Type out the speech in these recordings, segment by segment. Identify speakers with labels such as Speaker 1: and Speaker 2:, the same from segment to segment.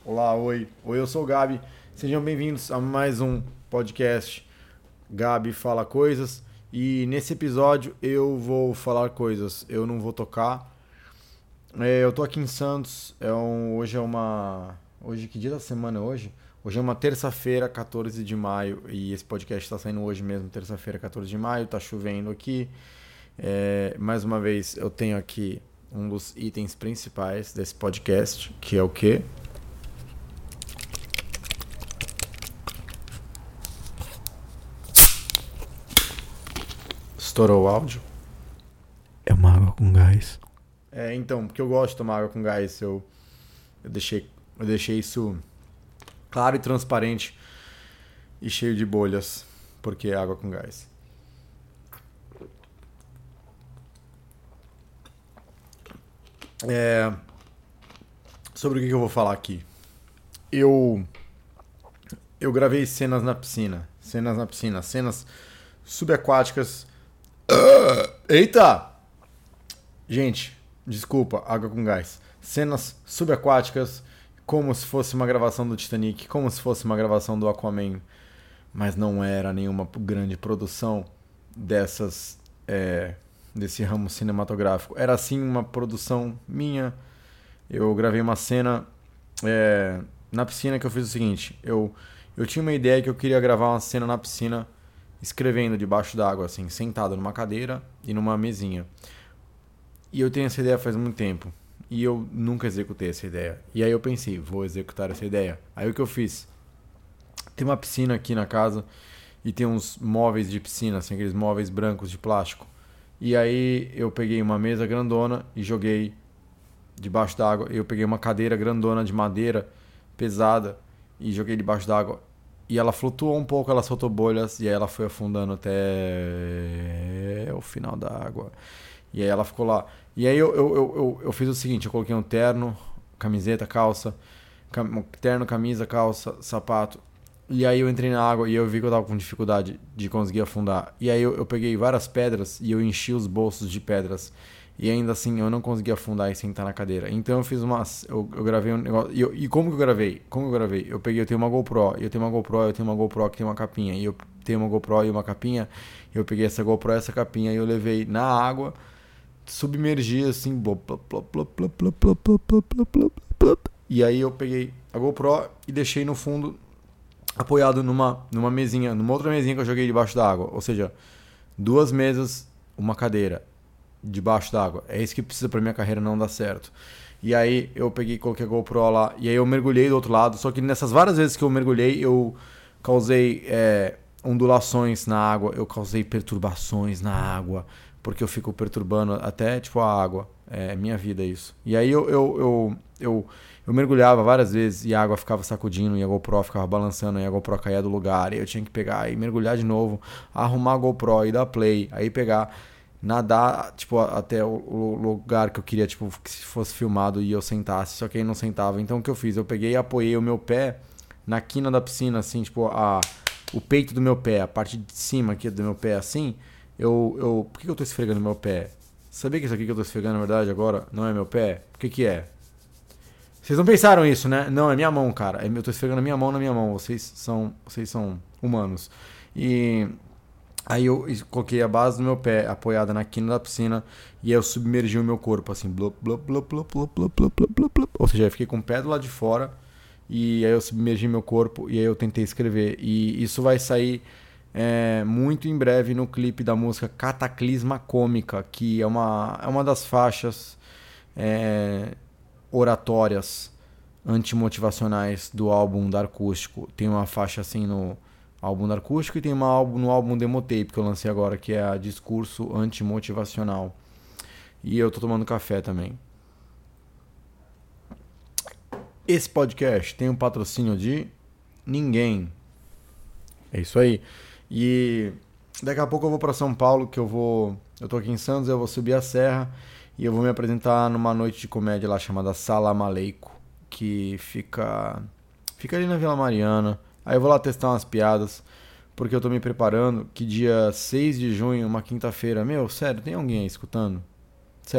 Speaker 1: Olá, oi. Oi, eu sou o Gabi. Sejam bem-vindos a mais um podcast Gabi Fala Coisas. E nesse episódio eu vou falar coisas, eu não vou tocar. Eu tô aqui em Santos, hoje é uma... Hoje, que dia da semana é hoje? Hoje é uma terça-feira, 14 de maio, e esse podcast tá saindo hoje mesmo, terça-feira, 14 de maio, tá chovendo aqui. Mais uma vez, eu tenho aqui um dos itens principais desse podcast, que é o quê? Estourou o áudio.
Speaker 2: É uma água com gás.
Speaker 1: Então, porque eu gosto de tomar água com gás, eu deixei isso claro e transparente e cheio de bolhas, porque é água com gás. Sobre o que eu vou falar aqui? Eu gravei cenas na piscina, cenas subaquáticas. Eita! Gente, desculpa, água com gás. Cenas subaquáticas, como se fosse uma gravação do Titanic, como se fosse uma gravação do Aquaman, mas não era nenhuma grande produção desse ramo cinematográfico. Era sim uma produção minha. Eu gravei uma cena na piscina que eu fiz o seguinte: eu tinha uma ideia que eu queria gravar uma cena na piscina escrevendo debaixo d'água, assim, sentado numa cadeira e numa mesinha. E eu tenho essa ideia faz muito tempo. E eu nunca executei essa ideia. E aí eu pensei, vou executar essa ideia. Aí o que eu fiz? Tem uma piscina aqui na casa e tem uns móveis de piscina, assim, aqueles móveis brancos de plástico. E aí eu peguei uma mesa grandona e joguei debaixo d'água. Eu peguei uma cadeira grandona de madeira, pesada, e joguei debaixo d'água. E ela flutuou um pouco, ela soltou bolhas, e aí ela foi afundando até o final da água. E aí ela ficou lá. E aí eu fiz o seguinte, eu coloquei um terno, camiseta, calça, terno, camisa, calça, sapato. E aí eu entrei na água e eu vi que eu tava com dificuldade de conseguir afundar. E aí eu peguei várias pedras e eu enchi os bolsos de pedras. E ainda assim eu não consegui afundar e sentar na cadeira. Então eu fiz eu gravei um negócio. E como que eu gravei? Eu tenho uma GoPro. Eu tenho uma GoPro que tem uma capinha. E eu tenho uma GoPro e uma capinha. Eu peguei essa GoPro e essa capinha e eu levei na água, submergi assim. E aí eu peguei a GoPro e deixei no fundo, apoiado numa mesinha, numa outra mesinha que eu joguei debaixo da água. Ou seja, 2 mesas, uma cadeira debaixo d'água. É isso que precisa pra minha carreira não dar certo. E aí eu peguei, coloquei a GoPro lá, e aí eu mergulhei do outro lado. Só que nessas várias vezes que eu mergulhei, eu causei ondulações na água, eu causei perturbações na água, porque eu fico perturbando até tipo a água. É minha vida isso. E aí eu mergulhava várias vezes e a água ficava sacudindo e a GoPro ficava balançando e a GoPro caía do lugar. E eu tinha que pegar e mergulhar de novo, arrumar a GoPro e dar play, aí pegar, nadar, tipo, até o lugar que eu queria, tipo, que fosse filmado e eu sentasse, só que aí não sentava. Então o que eu fiz? Eu peguei e apoiei o meu pé na quina da piscina, assim, tipo, o peito do meu pé, a parte de cima aqui do meu pé, assim. Por que eu tô esfregando meu pé? Sabia que isso aqui que eu tô esfregando, na verdade, agora, não é meu pé? O que é? Vocês não pensaram isso, né? Não, é minha mão, cara. Eu tô esfregando a minha mão na minha mão. Vocês são humanos. E aí eu coloquei a base do meu pé apoiada na quina da piscina e aí eu submergi o meu corpo, assim, blop, blop, blop, blop, blop, blop, blop, blop, blop. Ou seja, eu fiquei com o pé do lado de fora e aí eu submergi meu corpo e aí eu tentei escrever. E isso vai sair muito em breve no clipe da música Cataclisma Cômica, que é uma das faixas oratórias antimotivacionais do álbum da Acústico. Tem uma faixa assim no álbum da Acústico e tem no álbum Demotape que eu lancei agora, que é a Discurso Antimotivacional. E eu tô tomando café também. Esse podcast tem um patrocínio de ninguém. É isso aí. E daqui a pouco eu vou para São Paulo, eu tô aqui em Santos, eu vou subir a serra e eu vou me apresentar numa noite de comédia lá chamada Salam Aleikum, que fica ali na Vila Mariana. Aí eu vou lá testar umas piadas, porque eu tô me preparando que dia 6 de junho, uma quinta-feira, sério, tem alguém aí escutando? Sério,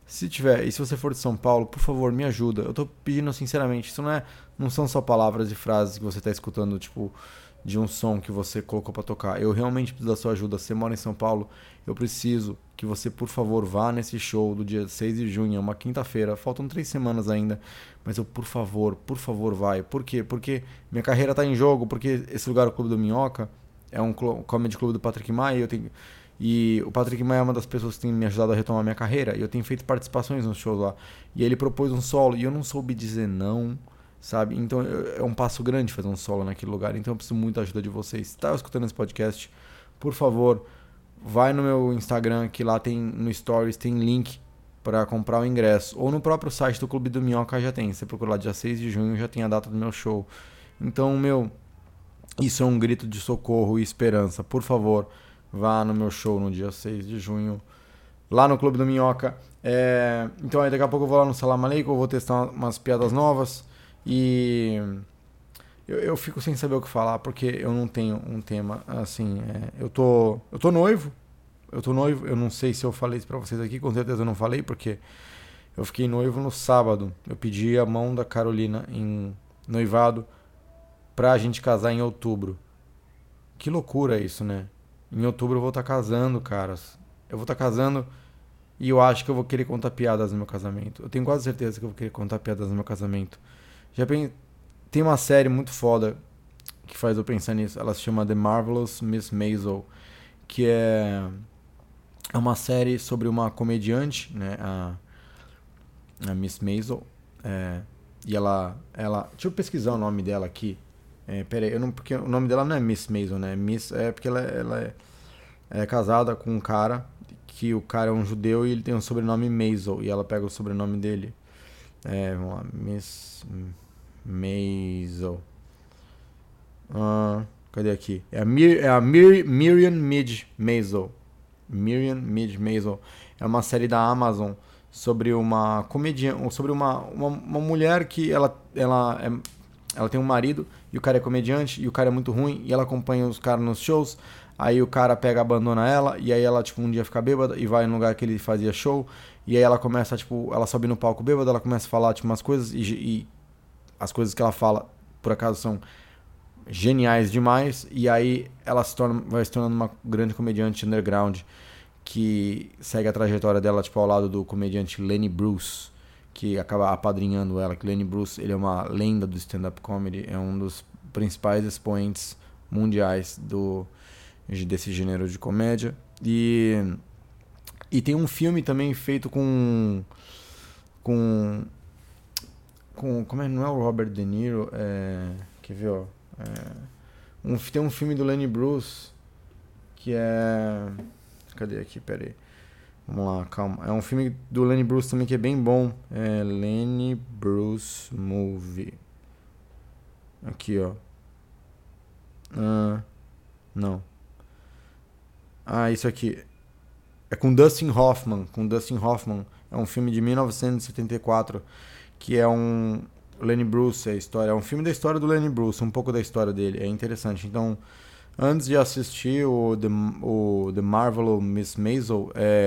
Speaker 1: Se tiver, e se você for de São Paulo, por favor, me ajuda. Eu tô pedindo sinceramente, isso não são só palavras e frases que você tá escutando, tipo, de um som que você colocou pra tocar. Eu realmente preciso da sua ajuda. Você mora em São Paulo, eu preciso que você, por favor, vá nesse show do dia 6 de junho, é uma quinta-feira. Faltam 3 semanas ainda, mas eu, por favor, vai. Por quê? Porque minha carreira tá em jogo, porque esse lugar, o Clube do Minhoca, é um comedy clube do Patrick Maia, e o Patrick Maia é uma das pessoas que tem me ajudado a retomar minha carreira. E eu tenho feito participações nos shows lá. E ele propôs um solo e eu não soube dizer não, sabe? Então é um passo grande fazer um solo naquele lugar. Então eu preciso muito da ajuda de vocês. Se tá escutando esse podcast, por favor, vai no meu Instagram, que lá tem no Stories, tem link para comprar o ingresso. Ou no próprio site do Clube do Minhoca já tem. Você procura lá dia 6 de junho, já tem a data do meu show. Então, isso é um grito de socorro e esperança. Por favor, vá no meu show no dia 6 de junho, lá no Clube do Minhoca. Então aí daqui a pouco eu vou lá no Salam Aleikum, eu vou testar umas piadas novas. E eu fico sem saber o que falar, porque eu não tenho um tema assim. Eu tô noivo. Eu não sei se eu falei isso pra vocês aqui, com certeza eu não falei, porque eu fiquei noivo no sábado. Eu pedi a mão da Carolina em noivado pra gente casar em outubro. Que loucura isso, né? Em outubro eu vou estar casando, caras. Eu vou estar casando e eu acho que eu vou querer contar piadas no meu casamento. Eu tenho quase certeza que eu vou querer contar piadas no meu casamento. Tem uma série muito foda que faz eu pensar nisso. Ela se chama The Marvelous Miss Maisel, que é uma série sobre uma comediante, né? A Miss Maisel. E ela... Deixa eu pesquisar o nome dela aqui. Pera aí, porque o nome dela não é Miss Maisel, né? Porque ela é casada com um cara, que o cara é um judeu e ele tem o sobrenome Maisel, e ela pega o sobrenome dele. Vamos lá, Miss Maisel. Cadê aqui? É a Miriam Midge Maisel. Miriam Midge Maisel. É uma série da Amazon sobre uma comediante, sobre uma mulher que ela tem um marido e o cara é comediante e o cara é muito ruim e ela acompanha os caras nos shows. Aí o cara abandona ela e aí ela, tipo, um dia fica bêbada e vai no lugar que ele fazia show. E aí ela começa, tipo, ela sobe no palco bêbada, ela começa a falar, tipo, umas coisas e as coisas que ela fala, por acaso, são geniais demais. E aí ela vai se tornando uma grande comediante underground que segue a trajetória dela, tipo, ao lado do comediante Lenny Bruce, que acaba apadrinhando ela. Que Lenny Bruce, ele é uma lenda do stand-up comedy, é um dos principais expoentes mundiais desse gênero de comédia. E tem um filme também feito com como é, não é o Robert De Niro, quer ver, ó, tem um filme do Lenny Bruce que é, cadê aqui, pera aí, vamos lá, calma, é um filme do Lenny Bruce também que é bem bom, Lenny Bruce Movie, aqui, ó, não, isso aqui é com Dustin Hoffman. É um filme de 1974 que é o Lenny Bruce, é um filme da história do Lenny Bruce, um pouco da história dele, é interessante. Então, antes de assistir o The Marvelous Miss Maisel,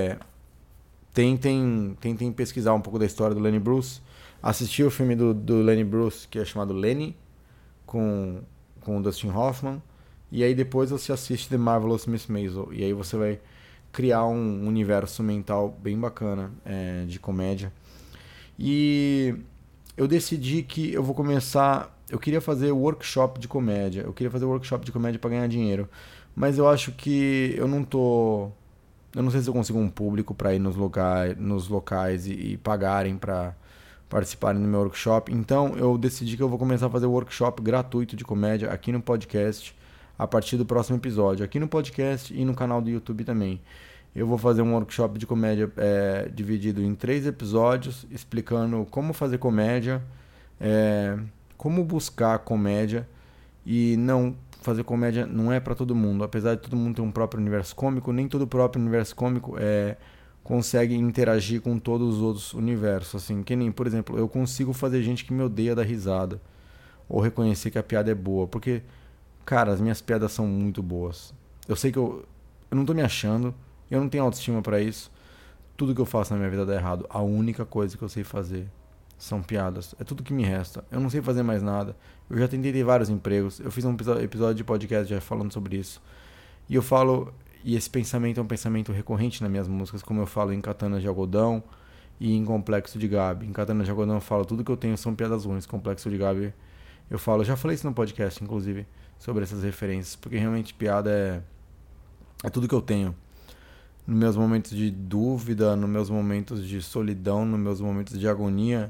Speaker 1: tentem pesquisar um pouco da história do Lenny Bruce, assistir o filme do Lenny Bruce, que é chamado Lenny, com o Dustin Hoffman, e aí depois você assiste The Marvelous Miss Maisel, e aí você vai criar um universo mental bem bacana de comédia. E eu decidi que eu vou começar... Eu queria fazer workshop de comédia. Para ganhar dinheiro. Mas eu acho que eu não tô... Eu não sei se eu consigo um público para ir nos locais e pagarem para participarem do meu workshop. Então eu decidi que eu vou começar a fazer workshop gratuito de comédia aqui no podcast a partir do próximo episódio. Aqui no podcast e no canal do YouTube também. Eu vou fazer um workshop de comédia dividido em 3 episódios, explicando como fazer comédia, como buscar comédia. E não fazer comédia não é para todo mundo. Apesar de todo mundo ter um próprio universo cômico, nem todo próprio universo cômico consegue interagir com todos os outros universos. Assim, que nem, por exemplo, eu consigo fazer gente que me odeia dar risada. Ou reconhecer que a piada é boa. Porque, cara, as minhas piadas são muito boas. Eu sei que eu não tô me achando. Eu não tenho autoestima pra isso. tudo que eu faço na minha vida dá errado. A única coisa que eu sei fazer são piadas. É tudo que me resta. Eu não sei fazer mais nada. Eu já tentei ter vários empregos. Eu fiz um episódio de podcast já falando sobre isso. E eu falo... E esse pensamento é um pensamento recorrente nas minhas músicas, como eu falo em Katana de Algodão e em Complexo de Gabi. Em Katana de Algodão eu falo tudo que eu tenho são piadas ruins. Complexo de Gabi eu falo... Já falei isso no podcast, inclusive, sobre essas referências. Porque realmente piada é tudo que eu tenho. Nos meus momentos de dúvida, nos meus momentos de solidão, nos meus momentos de agonia,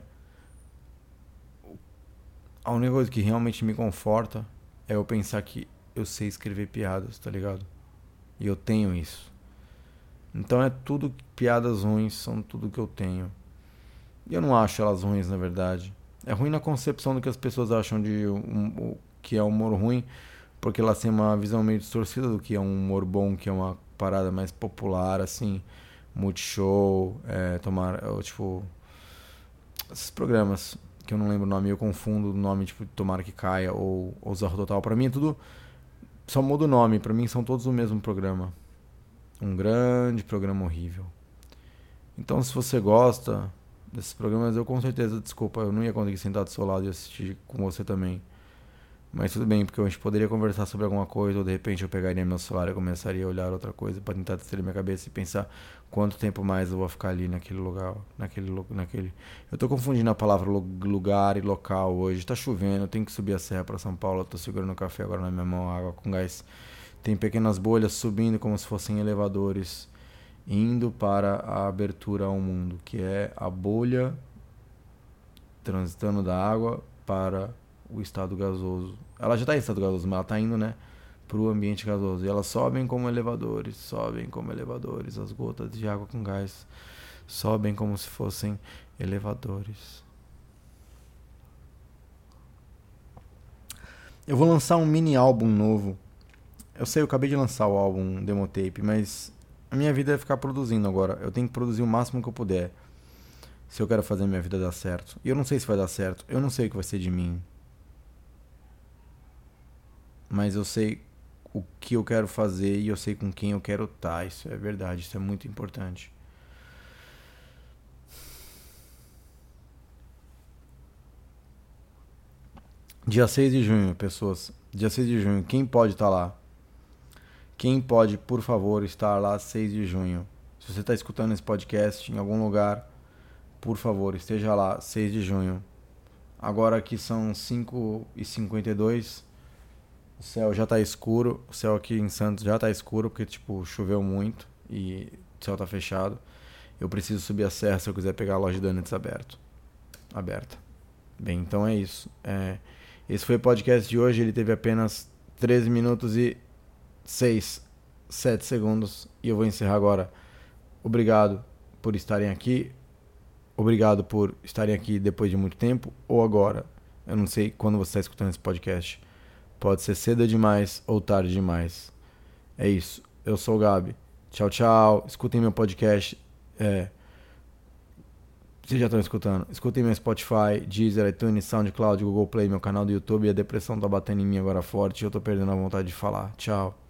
Speaker 1: a única coisa que realmente me conforta é eu pensar que eu sei escrever piadas, tá ligado? E eu tenho isso. Então é tudo, piadas ruins são tudo que eu tenho. E eu não acho elas ruins, na verdade. É ruim na concepção do que as pessoas acham de que é humor ruim, porque elas têm uma visão meio distorcida do que é um humor bom, que é uma parada mais popular, assim, Multishow, tipo, esses programas que eu não lembro o nome, eu confundo o nome, tipo, Tomara que Caia ou Zorro Total. Pra mim é tudo, só muda o nome, pra mim são todos o mesmo programa. Um grande programa horrível. Então, se você gosta desses programas, eu com certeza, desculpa, eu não ia conseguir sentar do seu lado e assistir com você também. Mas tudo bem, porque a gente poderia conversar sobre alguma coisa, ou de repente eu pegaria meu celular e começaria a olhar outra coisa pra tentar distrair minha cabeça e pensar quanto tempo mais eu vou ficar ali naquele lugar, naquele... Eu tô confundindo a palavra lugar e local hoje. Tá chovendo, eu tenho que subir a serra pra São Paulo, eu tô segurando o café agora na minha mão, água com gás. Tem pequenas bolhas subindo como se fossem elevadores, indo para a abertura ao mundo, que é a bolha transitando da água para o estado gasoso. Ela já está em estado gasoso, mas ela está indo, né, para o ambiente gasoso. E elas sobem como elevadores, as gotas de água com gás sobem como se fossem elevadores. Eu vou lançar um mini álbum novo. Eu sei, eu acabei de lançar o álbum Demo Tape, mas a minha vida é ficar produzindo agora. Eu tenho que produzir o máximo que eu puder, se eu quero fazer minha vida dar certo. E eu não sei se vai dar certo, eu não sei o que vai ser de mim, mas eu sei o que eu quero fazer e eu sei com quem eu quero estar. Isso é verdade, isso é muito importante. Dia 6 de junho, pessoas. Dia 6 de junho, quem pode estar lá? Quem pode, por favor, estar lá 6 de junho? Se você está escutando esse podcast em algum lugar, por favor, esteja lá 6 de junho. Agora aqui são 5h52. O céu já tá escuro. O céu aqui em Santos já tá escuro, porque, tipo, choveu muito e o céu tá fechado. Eu preciso subir a serra se eu quiser pegar a loja de donuts aberta. Bem, então é isso. Esse foi o podcast de hoje. Ele teve apenas 13 minutos e 7 segundos. E eu vou encerrar agora. Obrigado por estarem aqui. Obrigado por estarem aqui depois de muito tempo ou agora. Eu não sei quando você está escutando esse podcast. Pode ser cedo demais ou tarde demais. É isso. Eu sou o Gabi. Tchau, tchau. Escutem meu podcast. Vocês já estão escutando. Escutem meu Spotify, Deezer, iTunes, SoundCloud, Google Play, meu canal do YouTube. A depressão tá batendo em mim agora forte e eu tô perdendo a vontade de falar. Tchau.